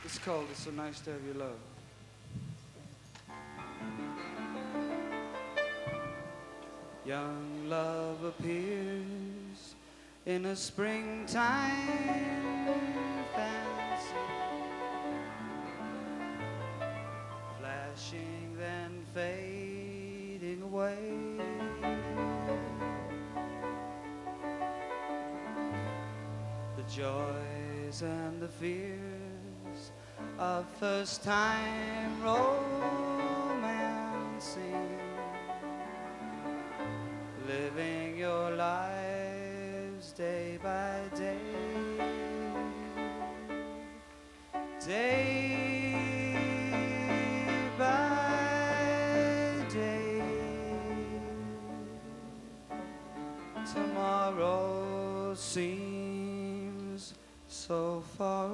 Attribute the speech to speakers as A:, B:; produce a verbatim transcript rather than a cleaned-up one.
A: It's called It's So Nice to Have Your Love. Young love appears in a springtime fancy, flashing then fading away. The joys and the fears of first time romancing, living your lives day by day, day by day. Tomorrow seems